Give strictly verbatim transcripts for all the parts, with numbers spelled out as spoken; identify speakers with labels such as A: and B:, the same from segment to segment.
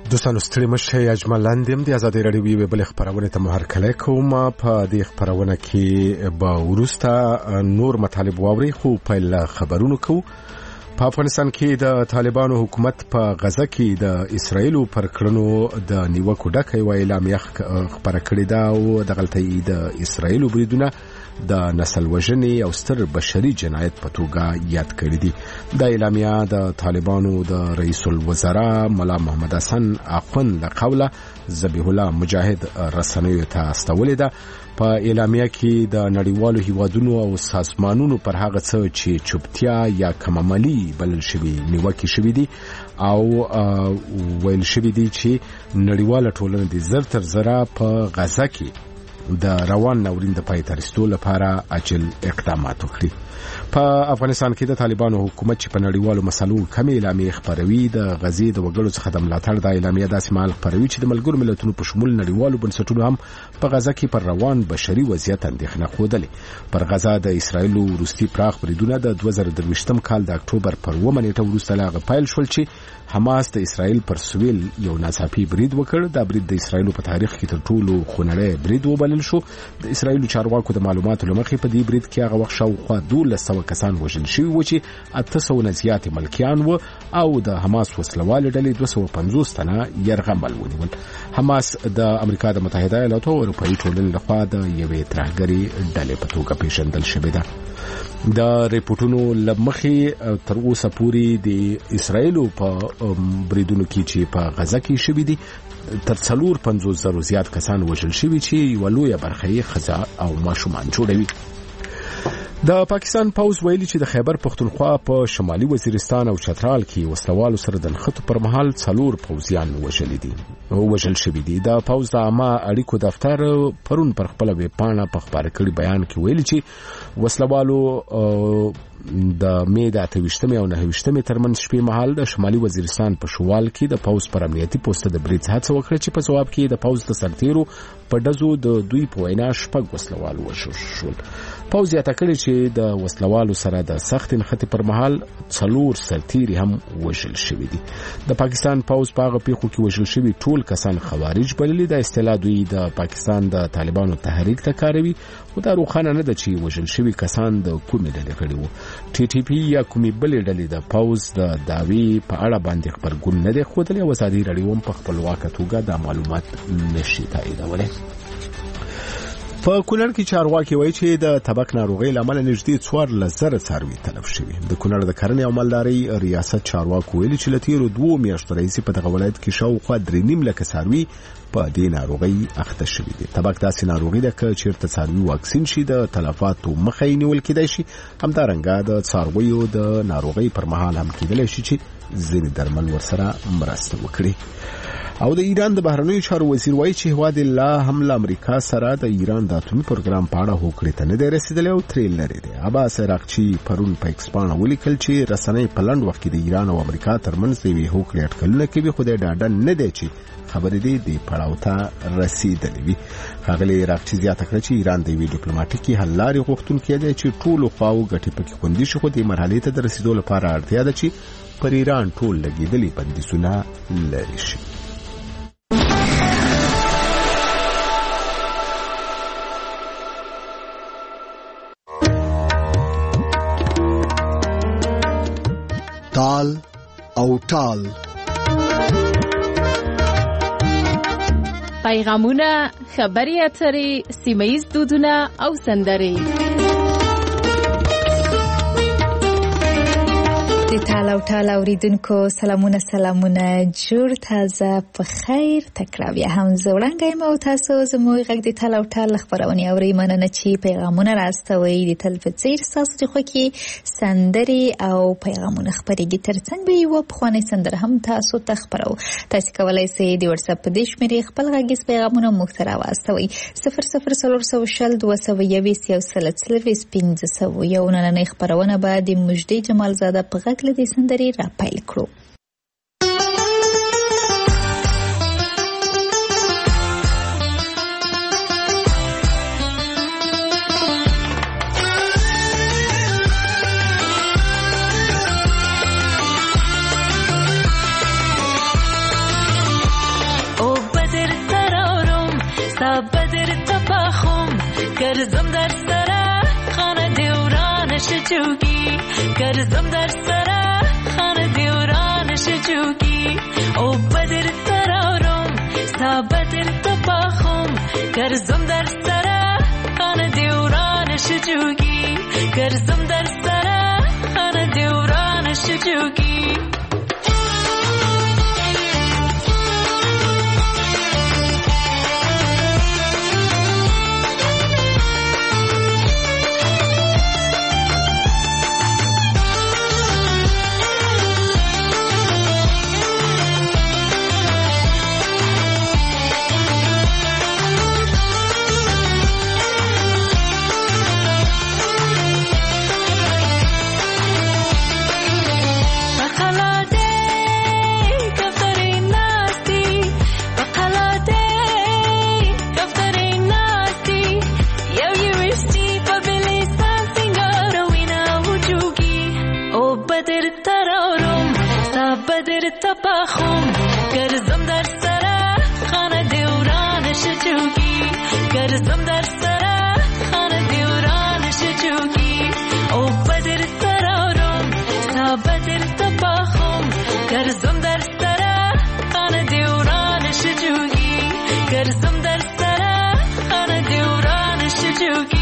A: دوستانو ستړي مشه اجمل لاندیم د ازادي رادیو په بل خبرونه ته مهرکله کوم په دې خبرونه کې به ورسته نور مطالب واوري خو په خبرونو کو په افغانستان کې د طالبانو حکومت په غزه کې د اسرایل پر کړنو د نیوکو ډکه ویل اعلامیه خبره کړې ده او د غلطۍ د اسرایل بریدونه د نسل وژنې او ستر بشري جنایت په توګه یاد کړی دي. د اعلامیه د طالبانو د رئیس الوزرا مولا محمد حسن اخوند له قوله ذبیح الله مجاهد رسنیو ته استولې ده. په اعلامیه کې د نړیوالو هیوادونو او سازمانونو پر هغه څه چې چوپتیا یا کمعملي بلل شوی نیوکې شوی دي او ویل شوی دي چې نړیواله ټولنه د زر تر زره په غزه کې د روان ناورین د پای ته رسیدو لپاره عاجل اقدامات وکړي. په افغانستان کې د طالبانو حکومت چې په نړیوالو مسلو کمی اعلامیه خبروي د غزې د وګړو څخه د ملاتړ د اعلامیه داسې مهال خبروي چې د ملګرو ملتونو په شمول نړیوالو بنسټونو هم په غزه کې پر روان بشري وضعیت اندېښنه ښودلې. پر غزه د اسرایل وروستي پراخ بریدونه د دوه زره درویشتم کال د اکتوبر پر اوومه نیټه وروسته له هغه پیل شول چې حماس د اسرایل پر سویل یو ناڅاپي برید وکړ. دا برید د اسرایل په تاریخ کې تر ټولو خونړی برید وبلل شو. د اسرایل چارواکو د معلوماتو لمخې په دې برید کې هغه وخت شاوخوا دولس سوه کسان وژل شوي و چې اته سوه نه زیات ملکیان و او د حماس وسلوالې ډلې دوه سوه پنځوس تنه یرغمل ونیول. حماس د امریکا د متحده ایالاتو او اروپایي ټولنې لخوا د یوې ترهګرې ډلې په توګه پیژندل شوې ده. د ریپورتونو لمخې تر اوسه پورې د اسرایل په بریدونو کې چې په غزه کې شوي دي تر څلور پنځوس زره زیات کسان وژل شوي چې یوه لویه برخه یې ښځه او ماشومان جوړوي. د پاکستان پوز ویلي چې د خیبر پختونخوا په شمالي وزیرستان او چترال کې وسلوالو سره د نښتو پر مهال څلور پوځیان وژل دي وژل شوي دي. د پوز د عامه اړیکو دفتر پرون پر خپله ویبپاڼه په خپاره کړي بیان کې ویلي چې وسلوالو د مې د اته ویشتمې او نهه ویشتمې ترمنځ شپې مهال د شمالي وزیرستان په شوال کې د پوز پر امنیتي پوسټ د برید هڅه وکړه چې په ځواب کې د پوز د سرتیرو په ډزو د دوی په وینا شپږ وسلوال وژل شول. پوز یې تکړه چې د وسلوالو سره د سخت نښتې پر مهال څلور سرتیري هم وژل شوي دي. د پاکستان پوز په هغه پیښو کې وژل شوي ټول کسان خوارج بللي. د اصطلاح دوی د پاکستان د طالبانو تحریک ته کاروي خو دا روښانه نه ده چې وژل شوي کسان د کومې ډلې غړي وو. ټي ټي پي یا کومې بلې ډلې د پوز د دعوې په اړه باندې خبرګون نه دی ښودلی او ازادي راډیو هم په خپلواکه توګه دا معلومات نشي تاییدولی. په کونړ کې چارواکي وایي چې د تبک ناروغۍ له امله نږدې څوارلس زره څاروي تلف شوي. د کونړ د کرنې او مالدارۍ ریاست چارواکو ویلي چې له تېرو دوو میاشتو راهیسې په دغه ولایت کې شاوخوا درې نیم لکه څاروي په دې ناروغۍ اخته شوي دي. تبک داسې ناروغي ده که چېرته څاروي واکسین شي د تلفاتو مخه یې نیول کېدای شي. همدارنګه د څارویو د ناروغۍ پر مهال هم کېدلی شي چې ځینې درمل ورسره مرسته وکړي. او د ایران د بهرنیو چارو وزیر وایي چې هیواد الله هم له امریکا سره د ایران د اتومي پروګرام په اړه هوکړې ته نه دی رسېدلی او ترې لرې دی. عباس عراقچي پرون په ایکس پاڼه ولیکل چې رسنۍ په لنډ وخت کې د ایران او امریکا ترمنځ د یوې هوکړې اټکلونه کوي خو دی ډاډه نه دی چې خبرې دې دې پړاو ته رسېدلې وي. ښاغلي عراقچي زیاته کړه چې ایران د یوې ډیپلوماټیکې حل لارې غوښتونکی دی چې ټولو خواو ګټې پکې خوندي شي خو دې مرحلې ته د رسېدو لپاره اړتیا ده چې پر ایران ټول لګېدلي بندیزونه لرې شي.
B: تال او ټال
C: پیغامونه، خبري اترې، سیمه‌ییز دودونه او سندرې.
D: د تال او ټال اوریدونکو سلامونه سلامونه جوړ تازه په خیر تکرار بیا هم زه وړاندې یم او تاسو زموږ غږ د تال او ټال خبرونه اورئ. مننه چې پیغامونه راستوئ. د تل په څیر ستاسو د خوښې سندرې او پیغامونه خپرېږي. تر څنګ به یوه پخوانۍ سندره هم تاسو ته خپرو. تاسو کولی شئ د وټساپ په دې شمېرې خپل غږیز پیغامونه موږ ته راواستوئ. صفر صفر څلور سوه شل دوه سوه یویشت یو سل څلرویشت پنځه سوه یو. نننۍ خپرونه به د مجدي جمالزاده په غږ له دې سندرې را پیل کړو.
E: جوگی گرزم در سر خانه دیورانش جوگی او بدر ترارم سا بدر تپاخم گرزم در سر خانه دیورانش جوگی گرزم در سر خانه دیورانش جوگی تپاخم گرزم در سر خانه دیورانش جوگی گرزم در سر خانه دیورانش جوگی او بدر ترارم سا بدر تپاخم گرزم در سر خانه دیورانش جوگی گرزم در سر خانه دیورانش جوگی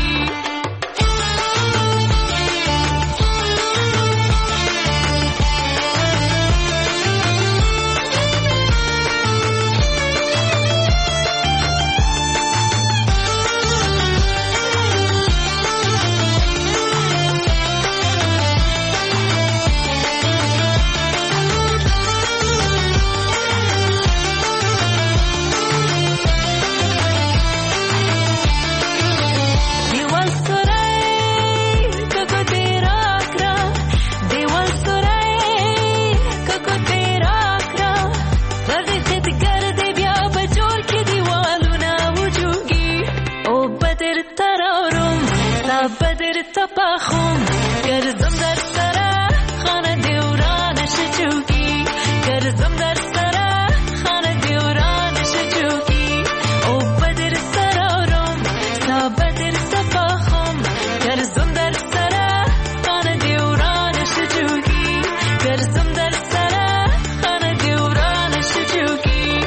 E: تپاخم گرزم در سر خانه دیورانش جوگی گرزم در سر خانه دیورانش جوگی او بدر ترارم سا بدر تپاخم گرزم در سر خانه دیورانش جوگی گرزم در سر خانه دیورانش جوگی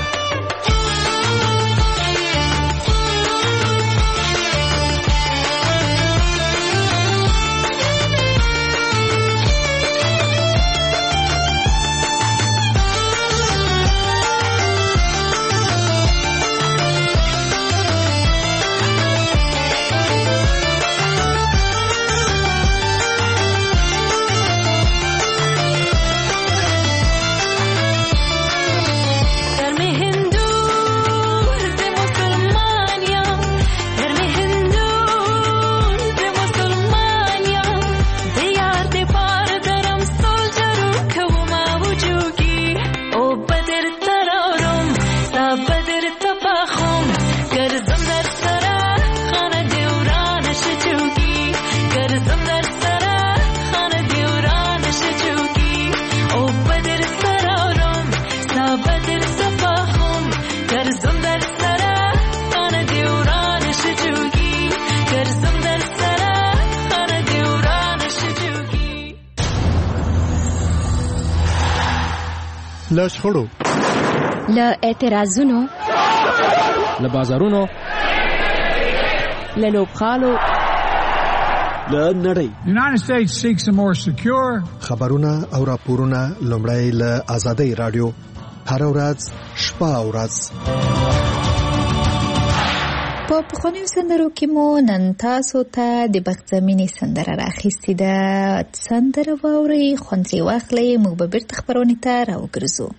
B: له شخړو
C: له اعتراضونو
F: له بازارونو
C: له لوبخالو
B: له نړۍ
G: United States seeks a more secure
B: خبرونه او راپورونه لومړی له آزادۍ رادیو هر ورځ شپه او ورځ
D: په پخوانیو سندرو کې مو نن تاسو ته د بخت زمینی سندره راخیستې ده. سندره واورئ، خوند ترې واخلئ، موږ به بیرته خپرونې ته راوګرځو.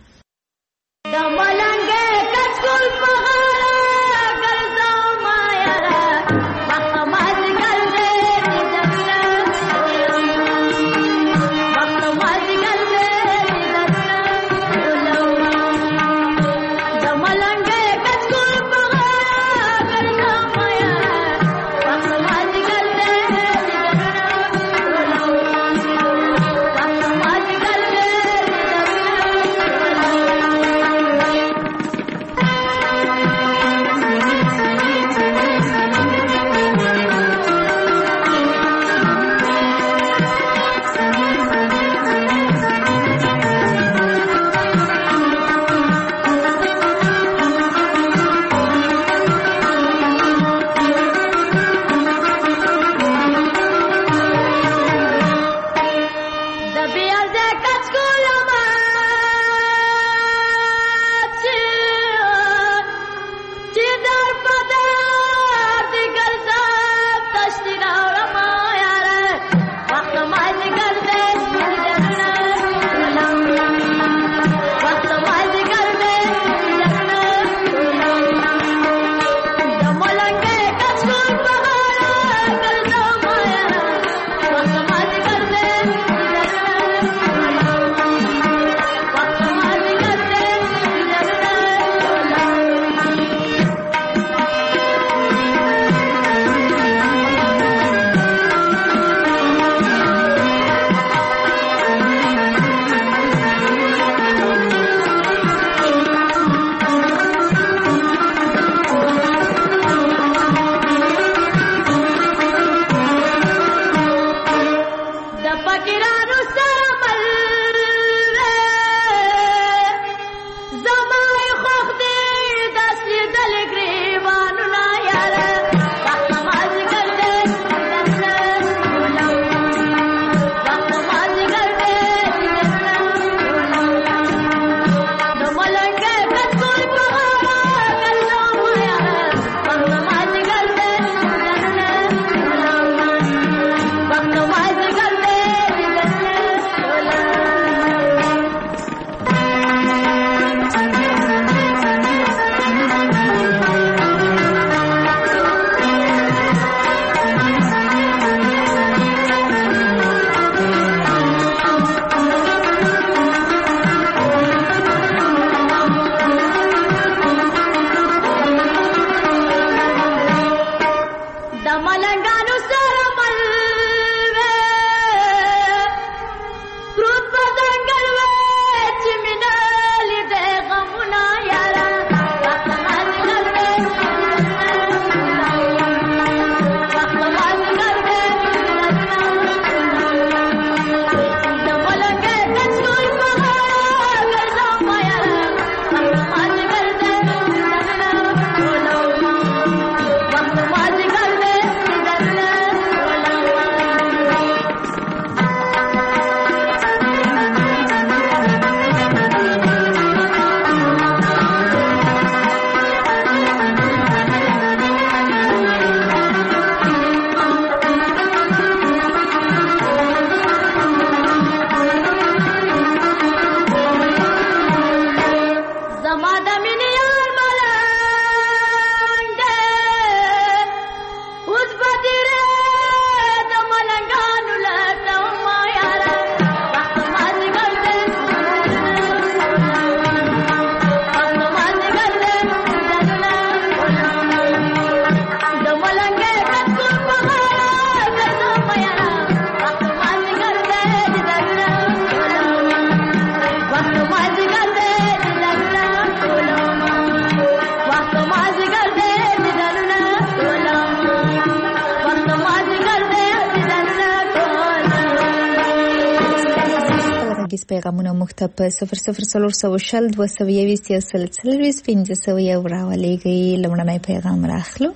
D: غږیز پیغامونه موږ ته په صفر صفر څلور سوه شل دوه سوه یویشت یو سل څلوېښت پنځه سوه یو راولېږئ. لومړنی پیغام راخلو.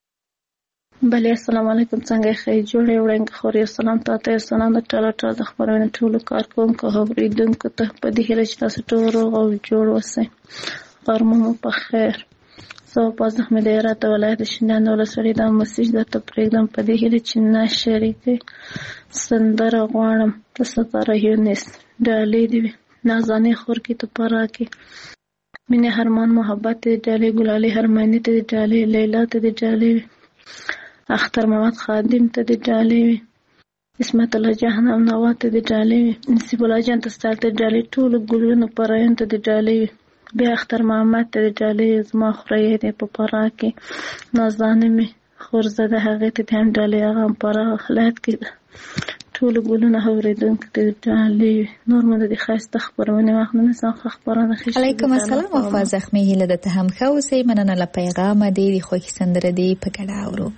H: بله السلام علیکم، څنګه ښه جوړې وړاندې خوري. السلام تاسو ته سلام د ټاله ټاله د خبرونو ټولو کارکونکو اوریدونکو ته په دې هیله چې تاسو ټول روغ او جوړ اوسئ. غرمه مو په خیر. زه په زحمت هرات ولایت شینان ولسوالۍ د مسیج د پروګرام په دې هیله چې نه شریکي سندره غواړم د ستاره یونس ډالۍ دی نازانه خور کی تو پرا کی مینه هرمان محبت دی ډالۍ ګلالي هرمانی ته دی ډالۍ لیلا ته دی ډالۍ اختر محمد خادم ته دی ډالۍ اسمت الله جهنم نوا ته دی ډالۍ نصیب الله جان ته ستل ته ډالۍ ټول ګلونو پرایان ته دی ډالۍ بیا اختر محمد ته دی ډالۍ زما خوري دی په پرا کې نازانه می خورزده هغه ته هم ډالۍ هغه پرا خلات کې ټول ګلونه اوریدونکو ته ډالۍ نور مده د خاصه خبرونه واخلنه څنګه خبرونه خښ
D: علیکم السلام وفا زخمی هله د ته هم خوسې مننه ل پیغام دی د خو سندره دی په ګډا اورو.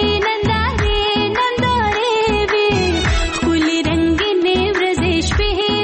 E: Be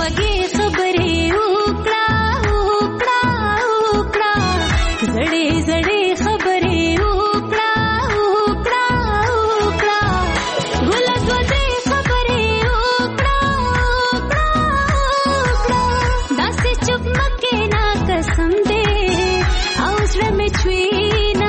E: خوږې خبرې وکړه وکړه وکړه زړې زړې خبرې وکړه وکړه وکړه ګله دوزې خبرې وکړه وکړه وکړه داسې چوپ مکې نه قسم دې او زړه مې چوينا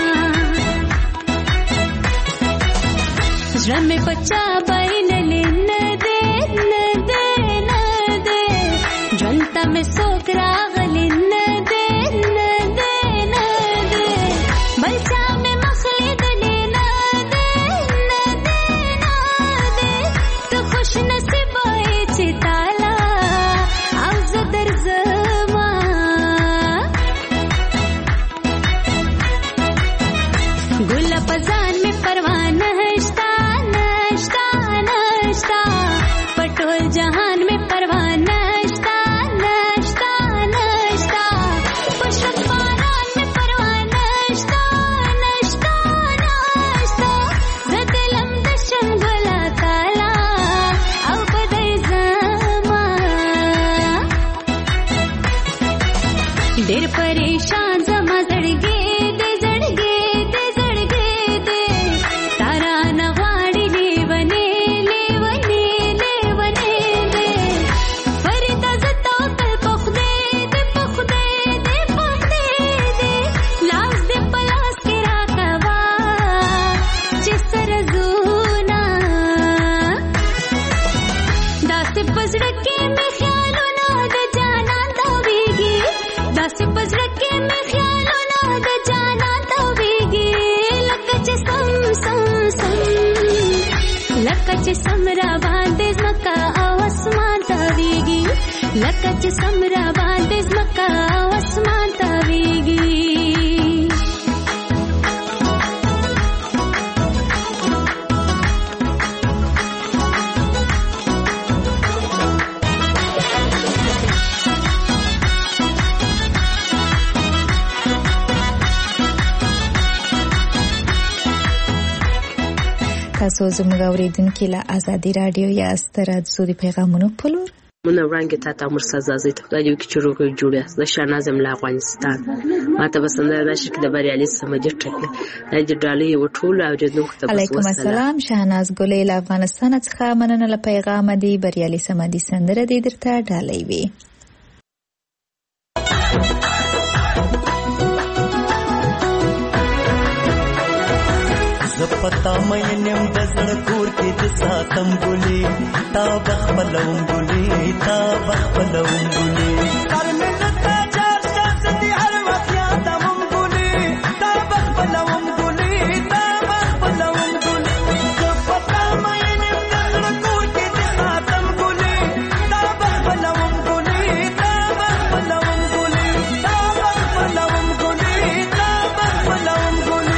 E: زړه مې پچا باینلې نه دې نه دې نه دې ژوند ته مې څوک راغلی نه دې نه دې نه دې بل چا مې مخ لیدلی نه دې نه دې نه دې ته خوش نصیبه یې چې تاله او زه درځمه ګله په ځان مې پروا نشته نشته نشته په ټول جهان مې پروا نشته نشته نشته په شک باران مې پروا نشته نشته نشته زه دلم د شم ګله تاله او په درځمه ډېر پریشان زما زړګی دې زړګی دې زړګی دې تارا نه غواړي لیونې لیونې لیونې دې فرېده زه توکل په خدای دې په خدای دې په خدای دې لاس دې په لاس کې راکوه چې سره زونه داسې په زړه کې مې خیالونه د جانان تاویږي داسې په زړه کې مې خیالونه د جانان تاویږي لکه چې سم سم سم لکه چې سم را باندې ځمکه او اسمان تاویږي لکه چې سم را باندې ځمکه او اسمان تاویږي
D: تاسو زموږ اوریدونکو له ازادي رادیو یا سترات زودي پیغامونو په لور
I: من وړاندې تا ته مرسا زازي ته خدای کې چروګ جوړه د شاهناز املا افغانستان ماته بسنده راشي د بریالي سمجه ټکله د ډالۍ وټول او جنو ته
D: علیکم السلام شاهناز ګلې له افغانستان څخه مننه له پیغام دی بریالي سمدي سندره دې درته ډالۍ وي
J: زپتا مې نیم د زړه کور کې د ساتم ګلې تا بخبلوم ګلې تا بخبلوم ګلې کار مې زتا چار شاس دي هر وخت یادوم ګلې تا بخبلوم ګلې تا بخبلوم ګلې زپتا مې نیم د زړه کور کې د ساتم ګلې تا بخبلوم ګلې تا بخبلوم ګلې تا بخبلوم ګلې تا بخبلوم ګلې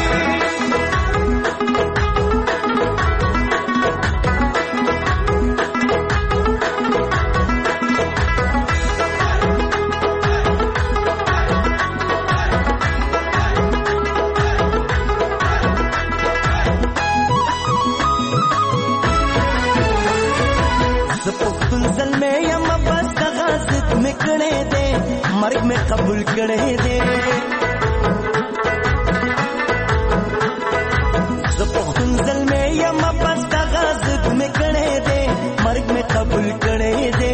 J: مرگ में कबूल करे दे ज़पुखुंज़ल में या मबस्ता गाज़िब में करे दे مرग में कबूल करे दे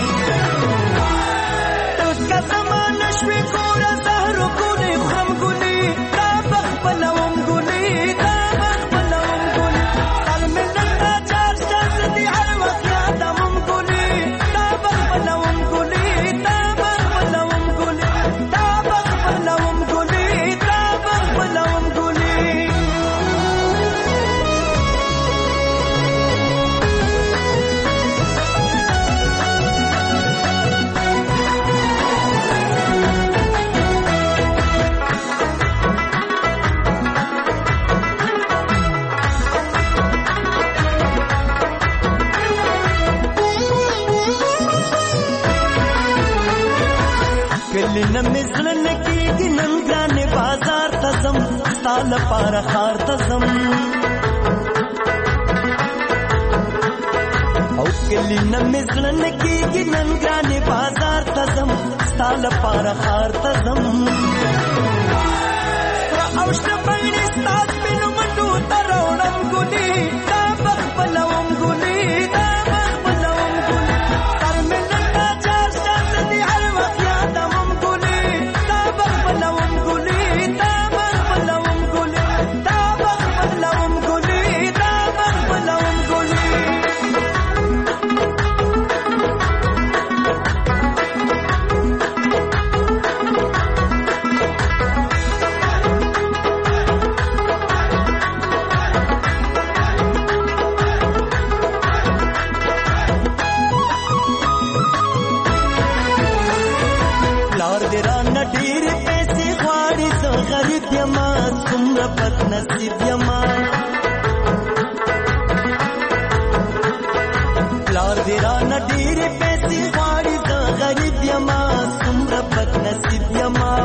J: तो उसका ज़मान नश्वी कोरा ज़हरो गुली ख़म गुली ताबख बलवम गुली ताबख बलवम गुली साल में लगता चार शास दी हर वक्त यादवम गुली ताबख बलवम गुली न मिसलन की गिनन गाने बाजार तजम साल पार खार तजम औ के ولی نمزلن کیږي نن ګرانې بازار ته ځم ستا لپاره ښار ته ځم او شپږ ستا سپینو منډو ته راوړم ګلې دا بخپلوم ګلې دا بخپلوم ګلې سر مې نن تا چار شاته دي هر وخت یادوم ګلې دا بخپلوم ګلې دا بخپلوم ګلې دا بخپلوم ګلې دا بخپلوم ګلې بد نصیب یما پلار دی را نډیر پیسې غواړي زه غریب یما څومره بد نصیب یما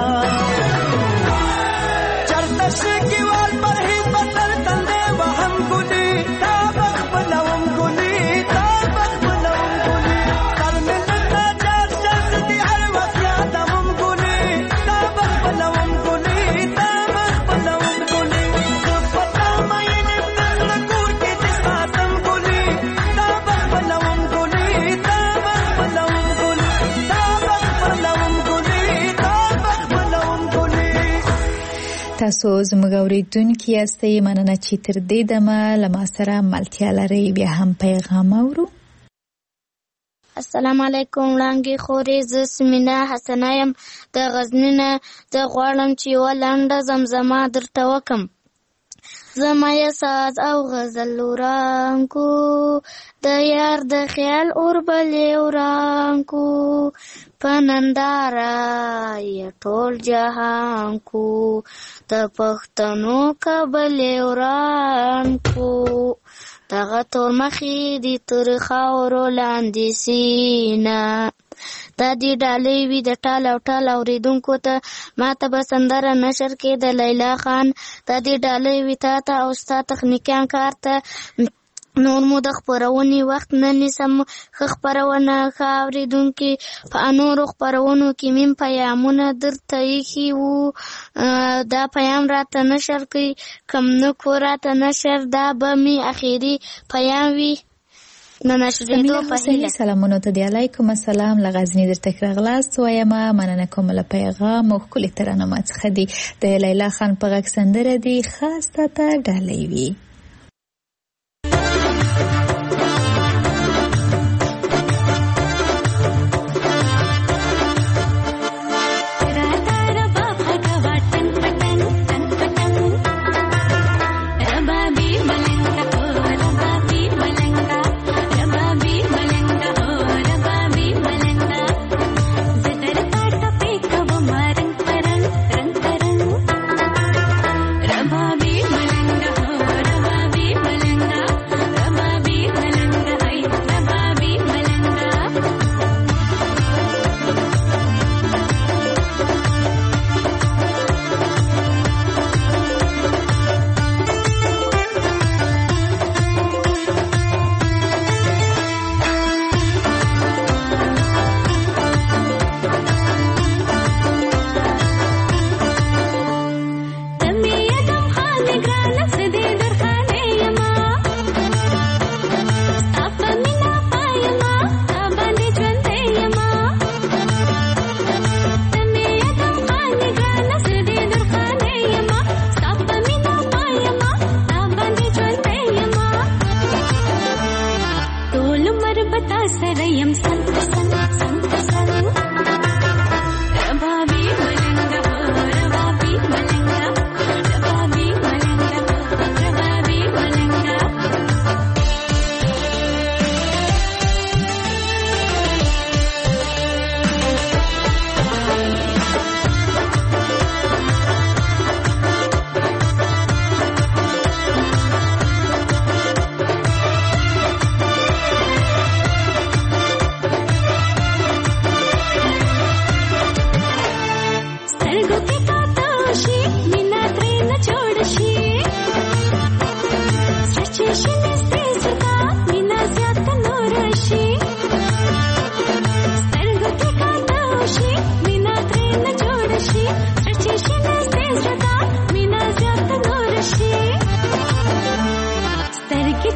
J: چرته شکیوال پر هیڅ بسر تندې وهم ګلې تا بخپلوم ګلې تا بخپلوم ګلې سر مې نندا چار شخص دي هر وخت یادوم ګلې تا بخپلوم ګلې تا بخپلوم
D: تاسو زموږ اوریدونکي یاستئ. مننه چې تر دې دمه له ما سره ملتیا لرئ. بیا هم پیغام اورو.
K: السلام علیکم وړانګې خورې، زه سمینا حسنه یم د غزني نه. زه غواړم چې یوه لنډه زمزمه درته وکم. زما یې ساز او غزل ورانکو د یار د خیال اور بلې ورانکو په ننداره یې ټول جهان کو د پښتنو کبلې ورانکو دغه تور مخې دي تر خاورو لاندې سینه دا دی ډالۍ وي د ټال او ټال اوریدونکو ته. ما ته به سندره نشر کې د لیلا خان. دا دی ډالۍ وي تا ته او ستا تخنیکیان کار ته. نور مو د خپرونې وخت نه نیسم. ښه خپرونه ښه اورېدونکي. په نورو خپرونو کې میم پیامونه درته ایښي وو، دا پیام راته نشر کوي. کم نه کو راته نشر، دا به مې اخري پیام وي.
D: سمینا حسینی سلامونو ته دی. علیکم السلام. له غزني درته راغلاست وایم. مننه کوم له پیغام او ښکلې ترانه څخه دی. د لیلا خان په غږ سندره دی خاص ته ډالۍ وي.
E: Rabbi Malanga,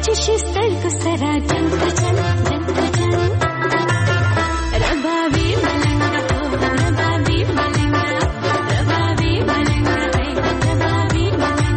E: چشي سترګو سره جنګ په جنګ جنګ په جنګ ربابي ملنګ ربابي ملنګ ربابي ملنګ ربابي ملنګ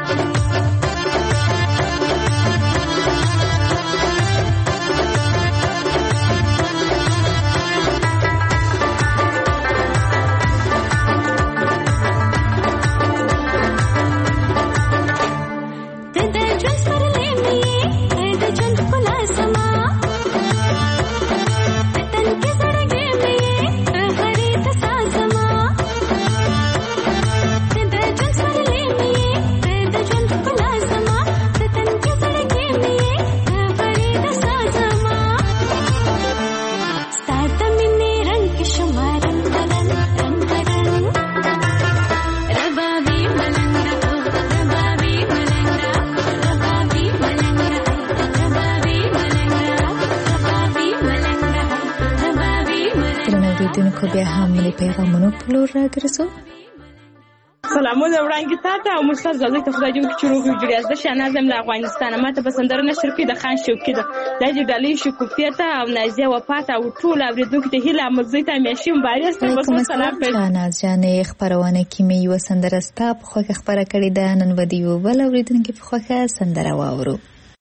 D: دونکو بیا هم ملي پیغامونو پلور را ګرځو.
L: سلامونه وړاندې تاسو او مستر زازي ته خدای دې چې روغ جوړ از د شنازم له افغانستان ماته په سندره نشر کې د خان شوقي ده د جډالي شکوفیه ته او نازیه وفات او ټول اوریدونکو ته هیله مزي ته مېشي مبارک تاسو سلام په
D: ناز جانې خبرونه کې مې یو سندره ستاب خو خبره کړې ده نن ودیو بل اوریدونکو په خوخه سندره واورو.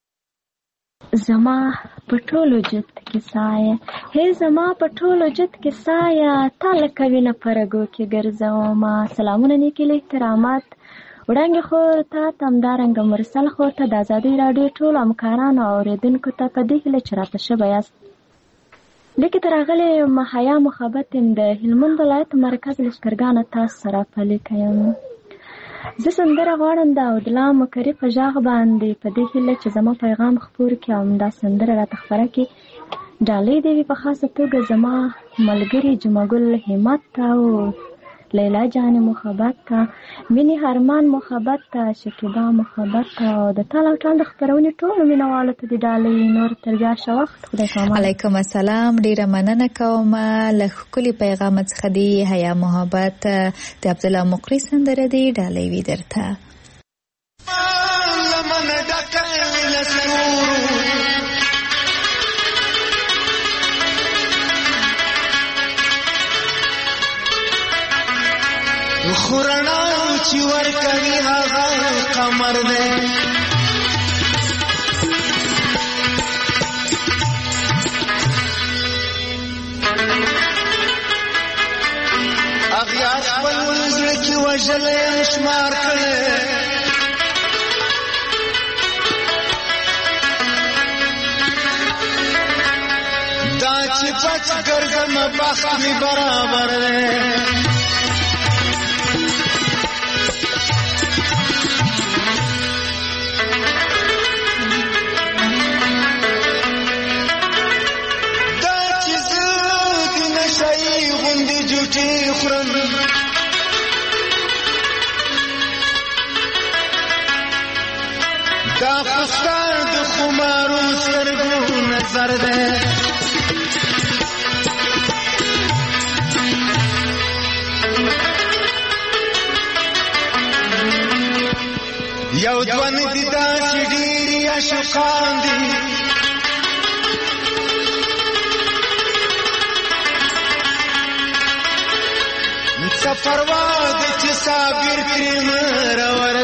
M: زما پټولو جت کې سایه هي زما پټولو جت کې سایه تاله کوي نه پرګو کې ګرځاو ما سلامونه نیکي له احترامات وړاندې خو ته تمدارنګ مرسل خو ته د آزادۍ رادیو ټول همکارانو او اوریدونکو ته په دې کې چرته شوی یاست. لیکي ترغله محیا محبت د هلمند ولایت مرکز لشکرګان تاسو سره پلي کوم. زه سندره غواړم د عبدالله مکري په ژغ باندې په دې هیله چې زما پیغام خپور کړي او دا سندره راته خپره کړي. ډالۍ دې په خاصه توګه زما ملګري جمعګل همت او لیلا جان محبت ته مینی هرمان محبت ته شکیبا محبت ته او د تعالی تعالی د خبرونې ټول مینوالو ته د ډالۍ نور ترجا شو وخت خدای کوم.
D: علیکم السلام ډیره مننه کوم له خولي پیغام څخه دی حیا محبت د عبدالله مقری سندره دی ډالۍ وی درته.
J: خورنا چې ور کوي هغه قمر دی اغیار خپل زړه کې وژلې شمار کړي دا چې پچ ګرځم بخت می برابر دی دا خستار د خمارو سترګو نظر ده یو دوان دي دا چې ډېری عاشقان دي سفر واد چې صابر کریم راور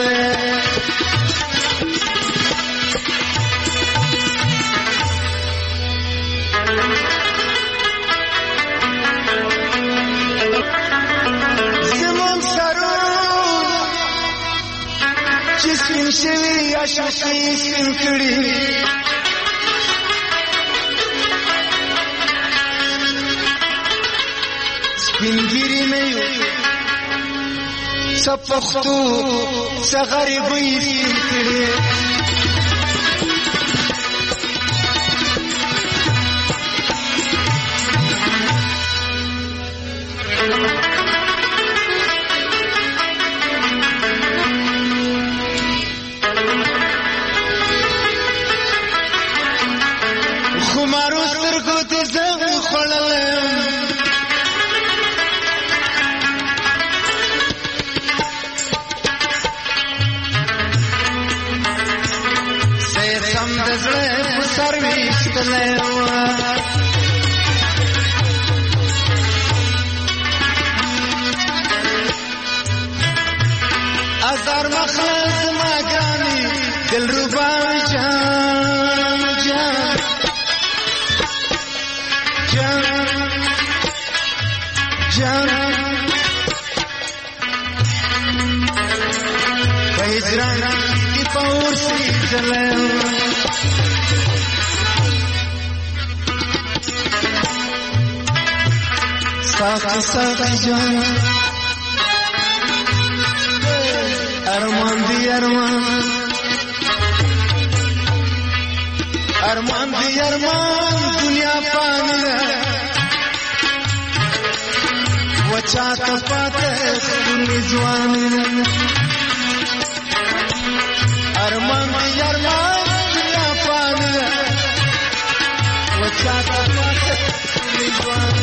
J: زمون سرو چې سپین شوي عاشقي سپین کړي سپینګیری نه یو سپختو سغریبې سپین کړي خمارو سترګو ته زنګ خړلم
N: د زړه په سر ویشتلی وه ازار مخله زما ګرانې دلربا جان جان جان جان په هجران کې په اور سېځلی ساقي ساقي جان ارمان دی ارمان ارمان دی ارمان دنیا پانی ده وچا ته پاته ستونی ځواني ارمان دی ارمان دنیا پانی ده وچا ته پاته ستونی ځواني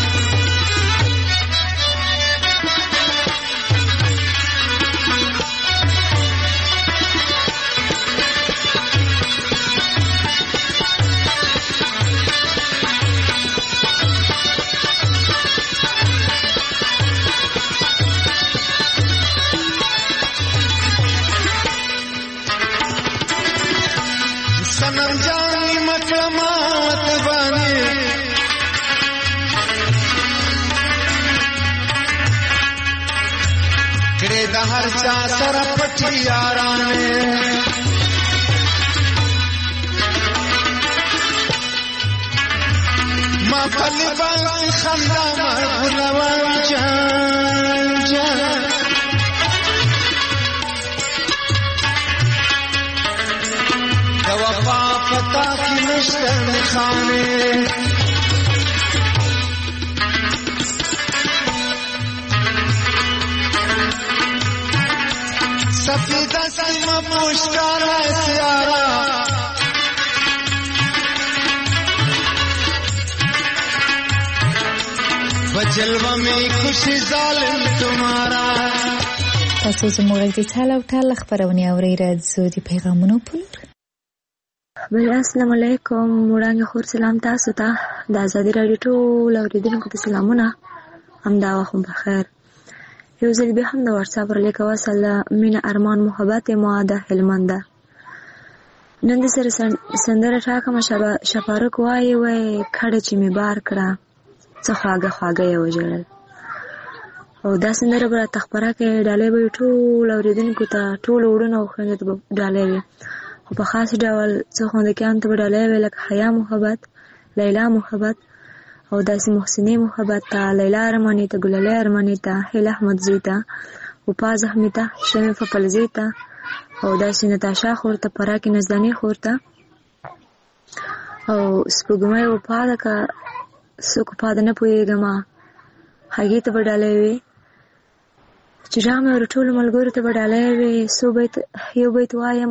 N: सनम जानी मकमात बानी करे द हर चा सर पटी याराने मा पली बाल खंदा मर भुलवा जान जान वफा पता की नश्तर खाने सफीदा सलमा पुष्कारा सियारा बजलवा में खुशी जालिम तुम्हारा
D: تاسو زموږ د ټال او ټال خبرونه اورئ راځو د پیغامونو په لور
M: بل السلام علیکم وړاندې خور سلام تاسو ته د آزادي رادیو ټول اوریدونکو ته سلامونه همدا وخت بخیر یو ځل بیا هم د واتساپ پر لیک وصل مینا ارمان محبت ما د هلمند نن د سره سندره ټاکه مشابه شفارک وای وای کړه چې می بار کړه څه خواږه خواږه یې وجړل او دا سندره بر تخبره کې ډالې به ټول اوریدونکو ته ټول وړونه خوند ته ډالې وي او په خاص ډول څه خوند کې ان ته ډالې وي لکه حیا محبت لیلا محبت او داسې محسنی محبت ته لیلا ارمانی ته ګلالي ارمانی ته هیله احمد زیتا او پاز احمد شمه فپل زیتا او داسې نتاشا خورته پراکې نزدانی خورته او سپوږمۍ او پاده کا څوک پاده نه پوهېږم هغې ته به ډالۍ وي چې رامې ور ټولو ملګرو ته به ډالۍ وي څو بیت یو بیت وایم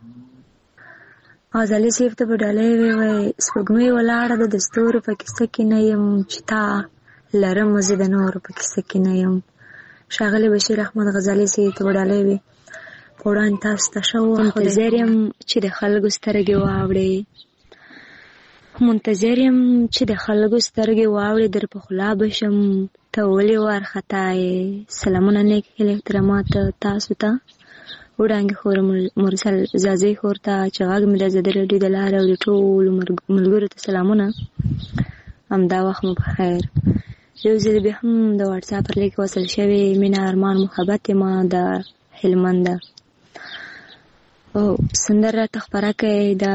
M: غزالي صاحب ته به ډالۍ وي وایي سپوږمۍ ولاړه ده د ستورو په کیسه کې نه یم چې تا لرم زه د نورو په کیسه کې نه یم ښاغلی بشیر احمد غزالي صاحب ته به ډالۍ وي په وړاندې تاسو ته ښه منتظر یم چې د خلکو سترګې واوړې منتظر یم چې د خلکو سترګې واوړې در په خوله بشم ته ولې وارخطا یې سلامونه نیک هیلې احترامات تاسو ته وړاندې خور مرسل زازي خور ته چې غږ مې د آزادي راډیو د لارې او د ټولو ملګرو ته سلامونه همدا وخت مو بخیر یو ځل بیا هم د واتساپ پر لیک وصل شوی مینا ارمان محبت ما د هلمند او سندره تخبره کوي د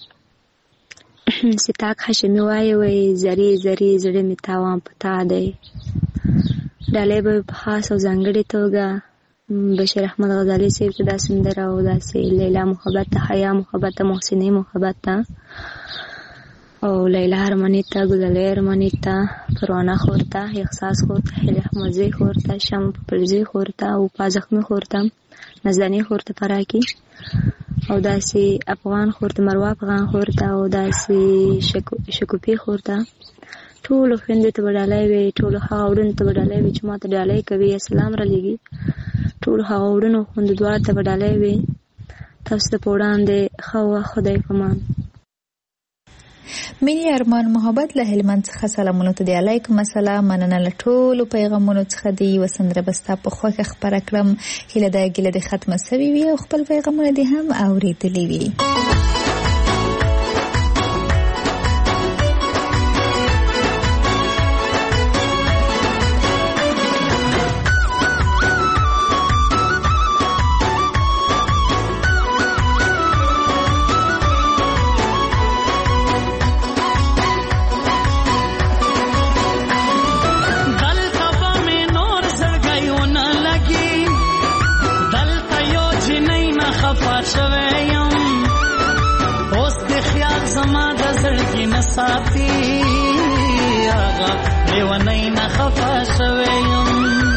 M: ستاک هاشمي وایي وایي زری زری زړه مې تاوان پتا دی ډالۍ به په خاص او ځانګړې توګه بشیر احمد غزالي صاحب ته دا سندره او داسې لیلا محبت ته حیا محبت ته محسنی محبت ته او لیلا ارمانی ته ګلالي ارمانی ته پروانه خور ته احساس خور ته هیله احمدزی خور ته شم پلزی خور ته او پازخمی خور ته نزدانی خور ته پراکی او داسې افغان خور ته مروه افغان خور ته او داسې شکوپی خور ته ټولو خویندو ته به ډالۍ وي ټولو هغه وړونو ته به ډالۍ وي چې ما ته ډالۍ کوي اسلام را لېږي ټولو هغه وړونو خویندو دواړو ته به ډالۍ وي تاسو ته په وړاندې ښه وخت خدای پامان
D: مینی ارمان محبت له هلمند څخه سلامونه ته دی. علیکم السلام. مننه له ټولو پیغامونو څخه دی. وسندره بستا په خوښه خبره کړم. هیله ده ګیله د ختمه سوي وي او خپل پیغامونه دې هم اورېدلي وي.
O: साथी आगा लेवनई न खफा शवेयम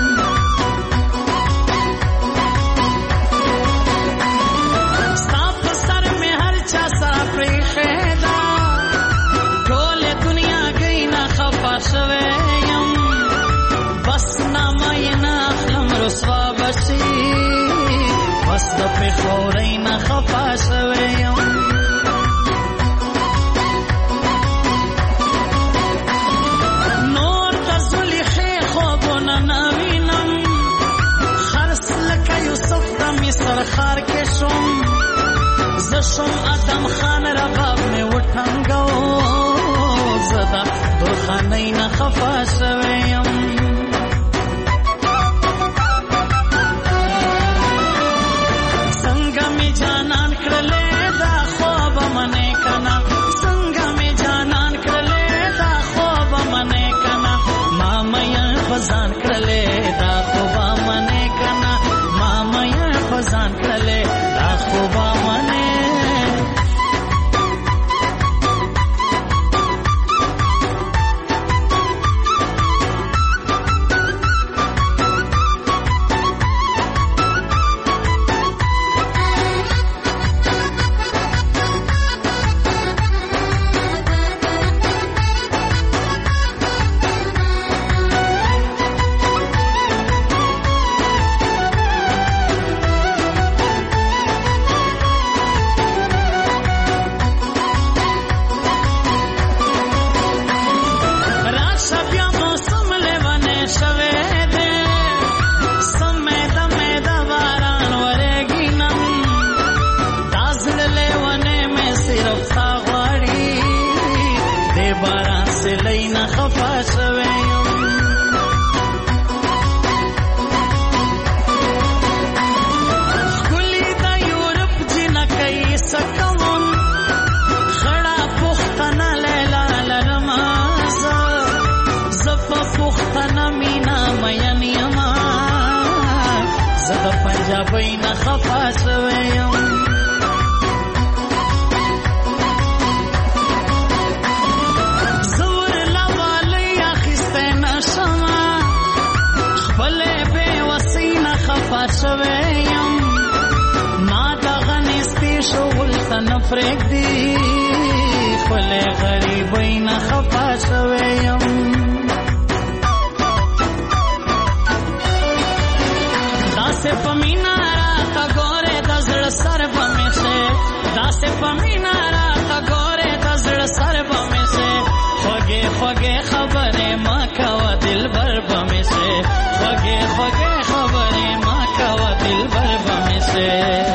O: साफ सर में हर चा साफरी खेदा टोले दुनिया गई न खफा शवेयम बस ना मैना अखलम रसवा बशी बस दफे खोरई न खफा शवेयम सरखार के शुम जशुम आदम खान रबाब में उठंगो ज़दा दुखानई न खफा शवेयम संग में जानन करले दा ख्वाब मने कना संग में जानन करले दा ख्वाब मने कना मामया फजान करले दा ख्वाब मने कना मामया फजान करले दा ख्वाब मने بين خفا سويم زور لوالي اخستنا شما خبلي بي وسينا خفا سويم ما دغنستي شغل تنفرق دي خبلي غريبين خفا سويم दासे पमीना राता गोरे दजड़ सर बमे से दासे पमीना राता गोरे दजड़ सर बमे से खोगे खोगे खबरे माँ कवा दिल भर बमे से खोगे खोगे खबरे माँ कवा दिल भर बमे से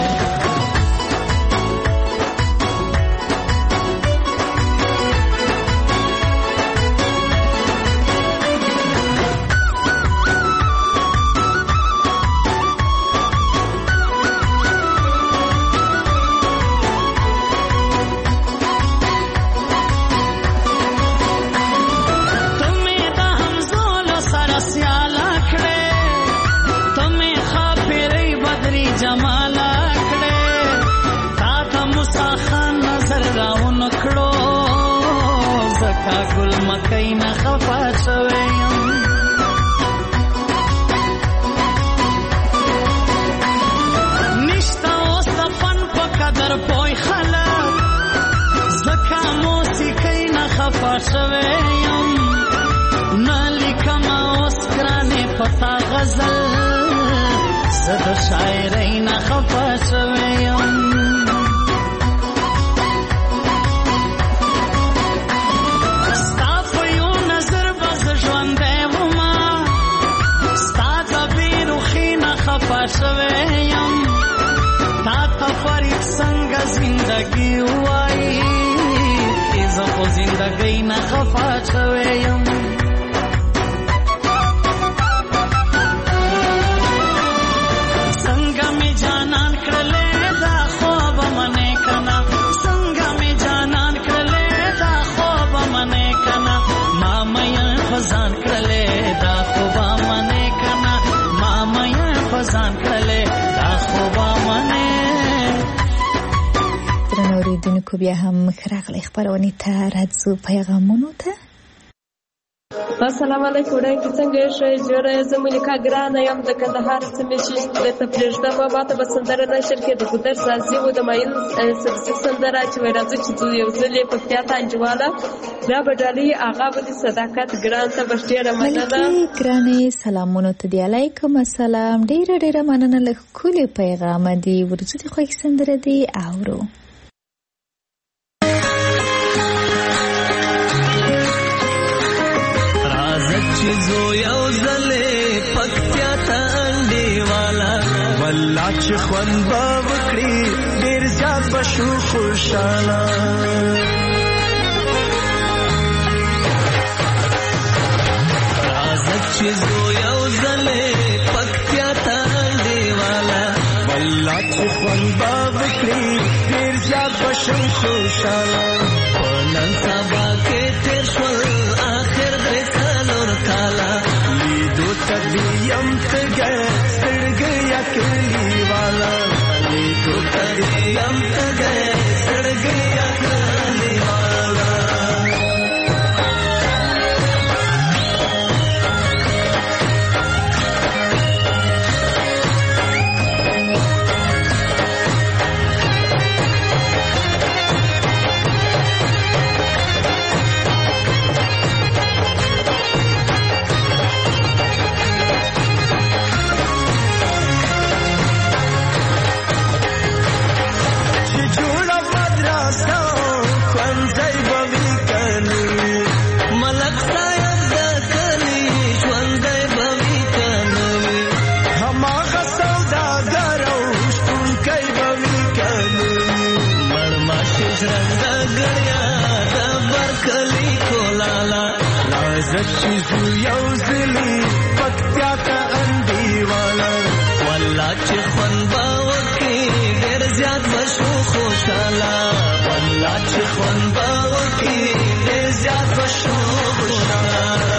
O: गुल मकई न खफा सवेयम। निश्ता ओस्तफन प कदर पोई खलक ज़का मोसीकई न खफा सवेयम। न लिखमा ओस्कराने पता गज़ल ज़द शायरई न खफा सवेयम। زندگی وای زه خو زندګۍ نه خفا شوی یم څنګه مې جانان کړلې دا خوب منې کنه څنګه مې جانان کړلې دا خوب منې کنه ما مې فزان کړلې دا خوب منې کنه ما مې فزان کړلې دا خوب منې
D: اوریدونکو بیا هم راغلی خبرونه ته راځو پیغامونو ته.
P: السلام علیکم وړاندې څنګه شې جوړه زمولیکا ګرانه یم د کندهار سیمې چې د تپریژده په ماته به سندره نشر کې د ګودر سازي و د مایل سبزي سندره چې راځي چې یو ځلې په پیاته انجواله دا بدالي هغه به صداقت ګران ته بشټیره مننه
D: ګرانې سلامونه ته دی علیکم السلام ډیر ډیر مننه له کولې پیغام دی ورته خو سندره دی اورو
J: چیزو یو زلې پکتیا ته انډیواله والله چې خوند به وکړي ډېر زیات به شو خوشحاله راځه چیزو یو زلې پکتیا ته انډیواله والله چې خوند به وکړي ډېر زیات به شو خوشحاله په نن سبا کې تېر شول آخر درې کالا لیدو تدیم تگه سرگه یا کلی والا لیدو تدیم تگه سرگه یا کلی والا چیزو یو زلی پکتیا تا انډیواله والله چې خوند به وکړي ډېر زیات به شو خوشحاله والله چې خوند به وکړي ډېر زیات به شو خوشحاله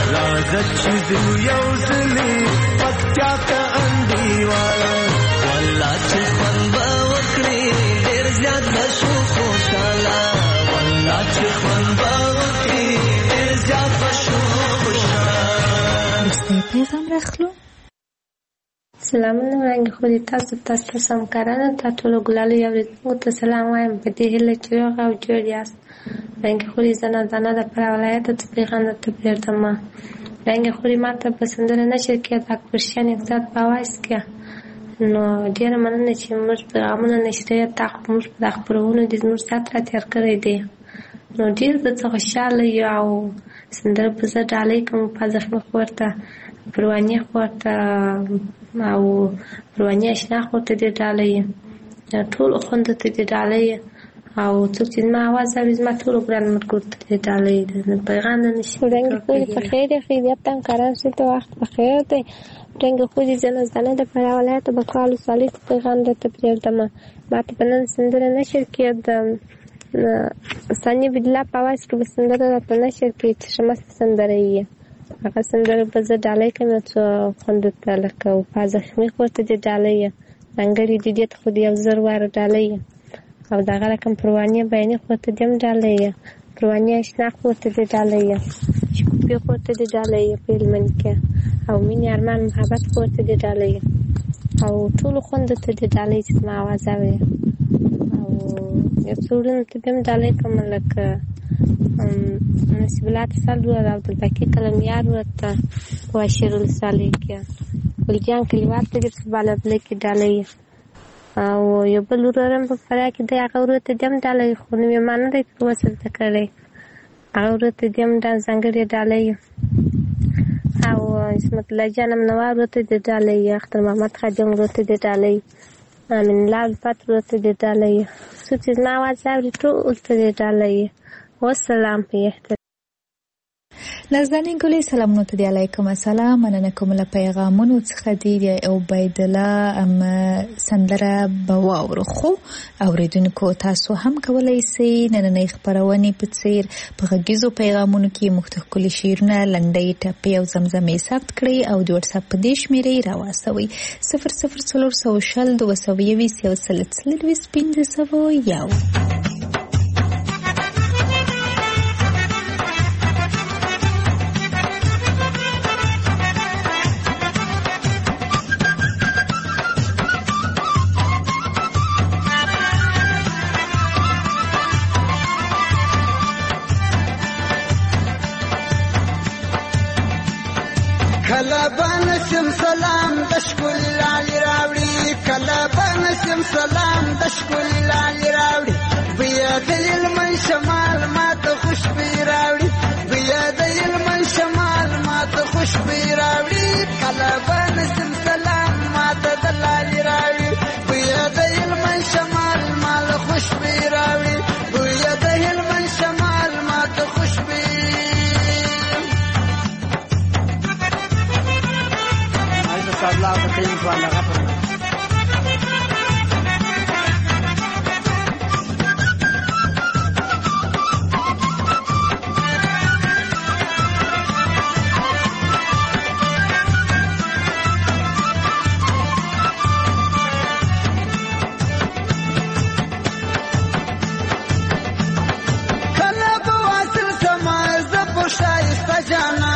J: راځه چې ځو یو ځلې پکتیا ته انډیواله والله چې خوند به وکړي ډېر زیات به شو خوشحاله والله چې خوند به وکړي ډېر زیات به شو خوشحاله.
D: وروستی پیغام راخلو.
Q: سلامونه وړاندې خو دې تاسو تاسو تاسو همکارانو ته ټولو ګلالو یاورېدونکو ته سلام وایم په دې هیله چې روغ او جوړ یاست. وړاندې خو دې زه نازانه د فراه ولایته څه پیغام درته پرېږدم. وړاندې خو دې ما ته په سندره نشر کې د اکبرشاه نهضت په اواز کې نو ډېره مننه چې موږ پیغامونه نشریه تا خو موږ په دا خپرونو دې زموږ ساعت را تېر کړی دی نو ډېر زه څه خوشحاله یو او سندره په زه ډالۍ کوم په زخمي خور ته پروانې خور ته او پروانې اشنا خور ته دې ډالۍ ټولو خویندو ته دې ډالۍ او څوک چې زما اواز اوري زما ټولو ګران ملګرو ته دې ډالۍ پیغام نه شي.
R: وړاندې خو دې په خیر یې خیریت ته همکاران شي ته وخت په خیر دی. وړاندې خو دې زه نازدانه د فراه ولایته بکوالو صالح پیغام درته پرېږدم. ما ته په نن سندره نشر کې د ثانیه بدله په اواز کې به سندره راته نشر کړي چې ښه مست سندره یې هغه سندره به زه ډالۍ کوم یو څو خویندو ته لکه وفا زخمي خور ته دې ډالۍ ځانګړې دې ته خو دې یو زر واره ډالۍ او دغه رقم پروانې بیانې خور ته دې هم ډالۍ پروانې اشنا خور ته دې ډالۍ شکوفي خور ته دې ډالۍ په هلمند کې او مینې ارمان محبت خور ته دې ډالۍ او ټولو خویندو ته دې ډالۍ چې زما اواز اوري او یو څو وروڼو ته به هم ډالۍ کوم لکه نصیب الله تسل ورته عبدالباقي قلمیار ورته په عشر الصالح کې ګلجان کلیوال ته دې په بالابله کې ډالۍ او یو بل ورور هم په فراه کې دی هغه ورور ته دې هم ډالۍ خو نوم یې ما نه دی وصل ته کړی هغه ورور ته دې هم ځانګړې ډالۍ او عصمت الله جان امنوار ورور ته دې ډالۍ اختر محمد خادم ورور ته دې ډالۍ امین الله الفت ورور ته دې ډالۍ څوک چې زما اواز اوري ټول ته دې ډالۍ والسلام په احترام.
D: نازدانې ګلې سلامونه ته دی علیکم السلام مننه کوم له پیغامونو څخه دی او عبیدالله ام سندره به واورو خو اوریدونکو تاسو هم کولای شئ نننۍ خبرونه په څیر په غږیزو پیغامونو کې مختلف شعرونه لنډۍ ټپې او زمزمې ثبت کړئ او د واتس اپ په دې شمیرې راوستوئ صفر صفر څلور سوه شل دوه سوه یویشت یو سل څلرویشت پنځه سوه یو.
N: کله بنسم سلام د شکل لالي راوړي کله بنسم سلام د شکل لالي راوړي بیا د علم شمال ماته خوشبي راوړي بیا د علم شمال ماته خوشبي راوړي کله بنسم سلام ماته د لالي راوړي بیا د علم شمال مال خوشبي راوړي بیا د علم شمال ماته خوشبي الله بخير وعلى غفر كلا بواصل سما زبو شايستا جانا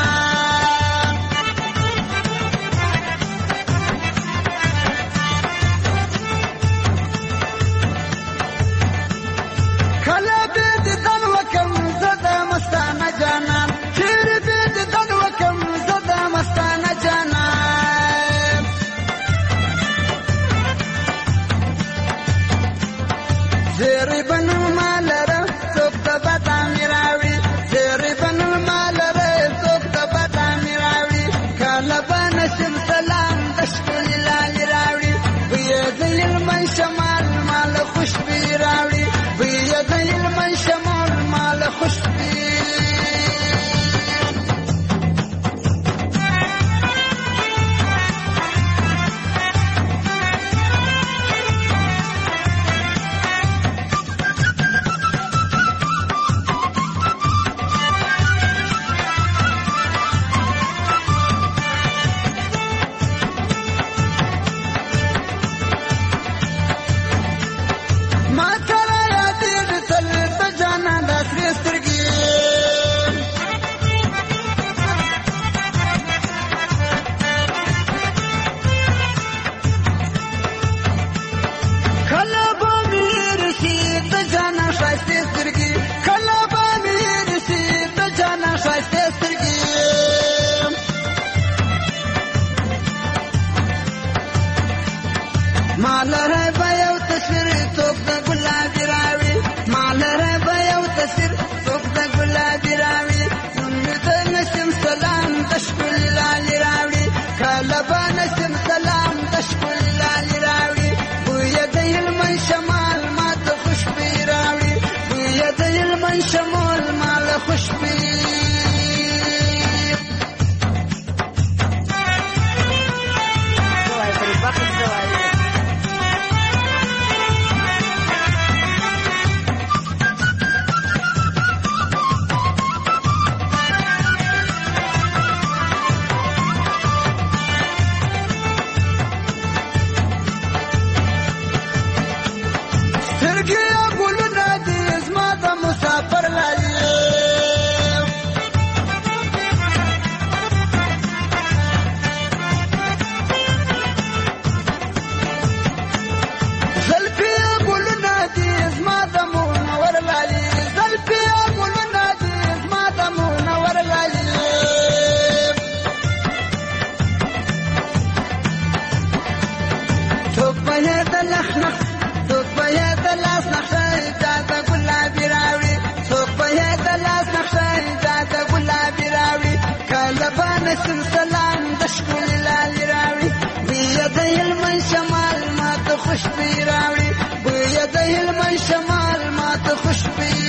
N: شمال مال خوشبي راوړي بیا د علم شمال مال خوشبي نسم سلام د ښکلي لالي راوړي بویه د هلمند شمال ماته خوشبويي راوړي بویه د هلمند شمال ماته خوشبويي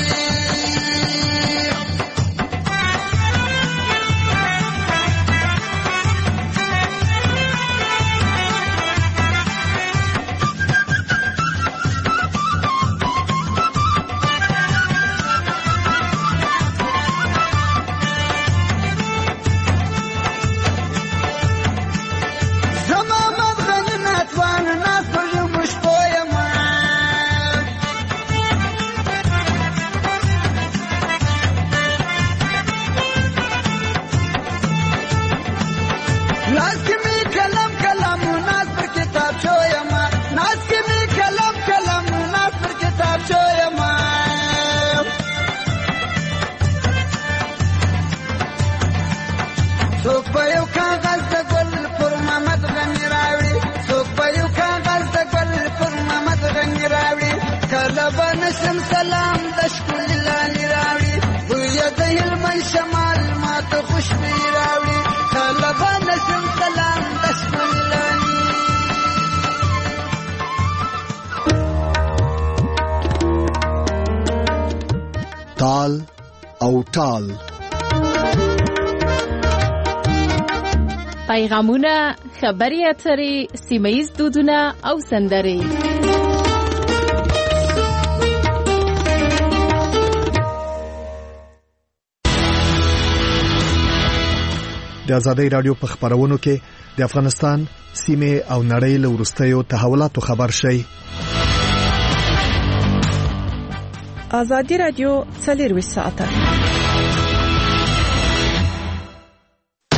N: نسم سلام د ښکلي لالي راوړي بویه د هلمند شمال ماته خوشبويي راوړي طالبه نسم سلام د ښکلي لالي
B: تال او ټال
C: پیغامونه، خبري اترې، سیمه‌ییز دودونه او سندرې.
B: د آزادۍ رادیو په خبرونو کې د افغانستان سیمه او نړۍ له وروستیو تحولاتو خبر شئ.
S: آزادۍ رادیو څلور ساعته